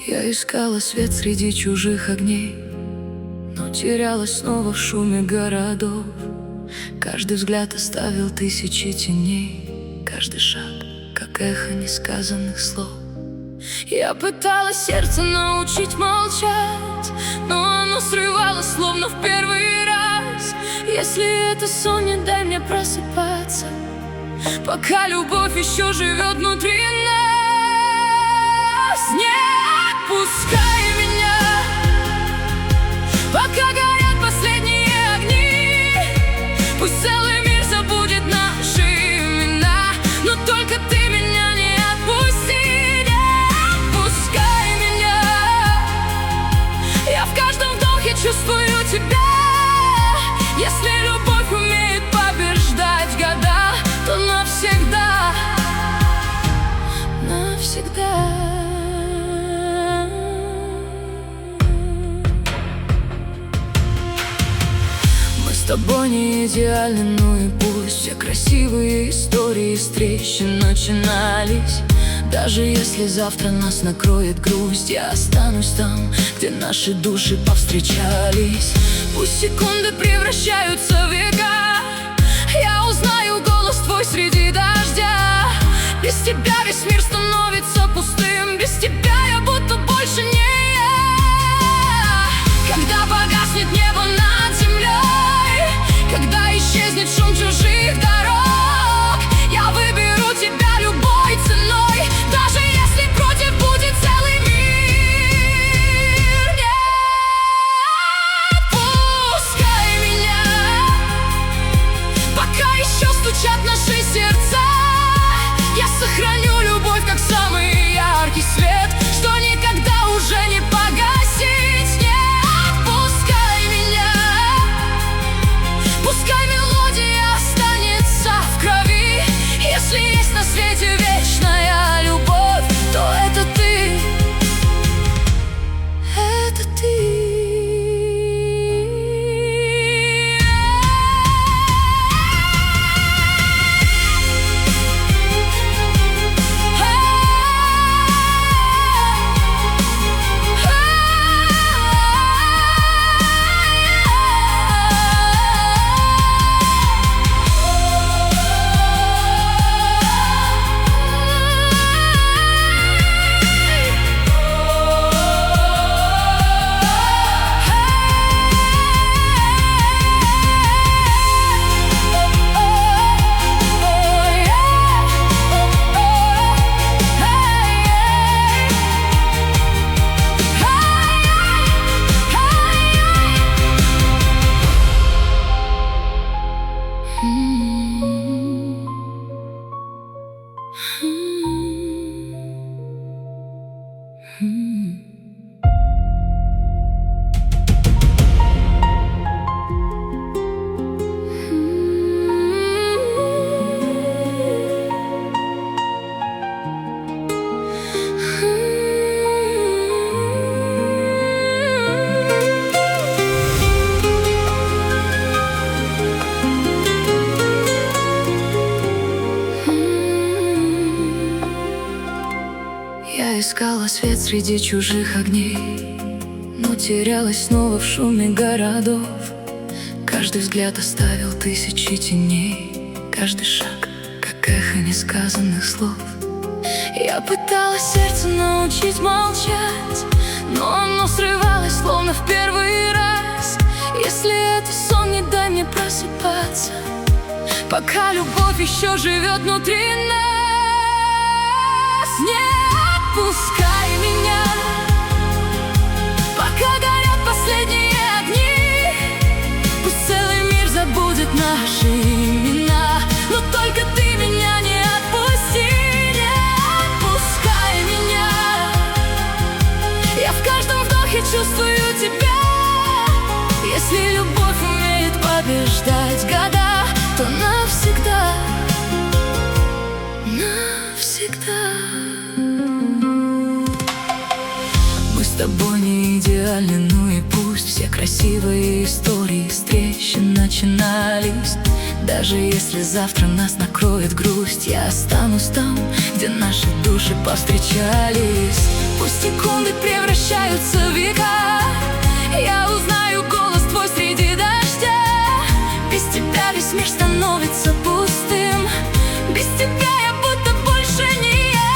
Я искала свет среди чужих огней, но терялась снова в шуме городов. Каждый взгляд оставил тысячи теней, каждый шаг, как эхо несказанных слов. Я пыталась сердце научить молчать, но оно срывалось, словно в первый раз. Если это сон, не дай мне просыпаться, пока любовь еще живет внутри нас. Не отпускай меня, пока горят последние огни. Пусть целый мир забудет наши имена, но только ты меня не отпусти. Не отпускай меня, я в каждом вдохе чувствую тебя. Если любовь умеет побеждать года, то навсегда, навсегда. Мы с тобой не идеальны, ну и пусть. Все красивые истории с трещин начинались. Даже если завтра нас накроет грусть, я останусь там, где наши души повстречались. Пусть секунды превращаются в века, я узнаю голос твой среди дождя. Без тебя весь мир становится пустым, без тебя я будто больше не я. Когда погаснет небо над землей, когда исчезнет шум чужих дорог, я выберу тебя любой ценой, даже если против будет целый мир. Не отпускай меня, пока еще стучат наши сердца. Я сохраню любовь, как самый яркий свет, что никогда уже не погасить. Не отпускай меня, пускай мелодия останется в крови. Если есть на свете вечная любовь, то это ты, это ты. Я искала свет среди чужих огней, но терялась снова в шуме городов. Каждый взгляд оставил тысячи теней, каждый шаг, как эхо несказанных слов. Я пыталась сердце научить молчать, но оно срывалось, словно в первый раз. Если это сон, не дай мне просыпаться, пока любовь еще живет внутри нас. Не отпускай меня, пока горят последние огни. Пусть целый мир забудет наши имена, но только ты меня не отпусти. Не отпускай меня, я в каждом вдохе чувствую тебя. Если любовь умеет побеждать года, то навсегда, навсегда. Мы с тобой не идеальны, ну и пусть. Все красивые истории с трещин начинались. Даже если завтра нас накроет грусть, я останусь там, где наши души повстречались. Пусть секунды превращаются в века, я узнаю голос твой среди дождя. Без тебя весь мир становится пустым, без тебя я будто больше не я.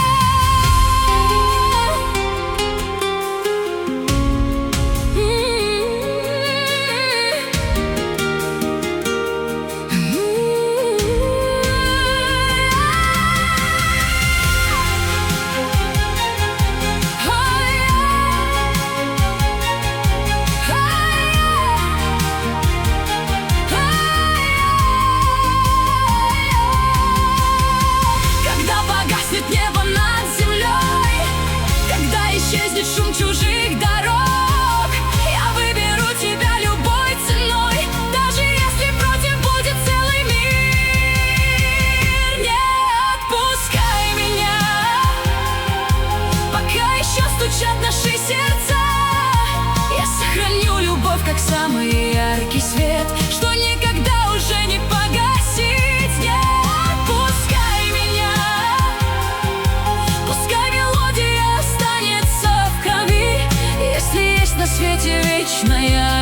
Небо над землей, когда исчезнет шум чужих дорог, я выберу тебя любой ценой, даже если против будет целый мир. Не отпускай меня, пока еще стучат наши сердца. Я сохраню любовь как самый яркий свет, что никогда уже не погасить. Не отпускай меня, на свете вечная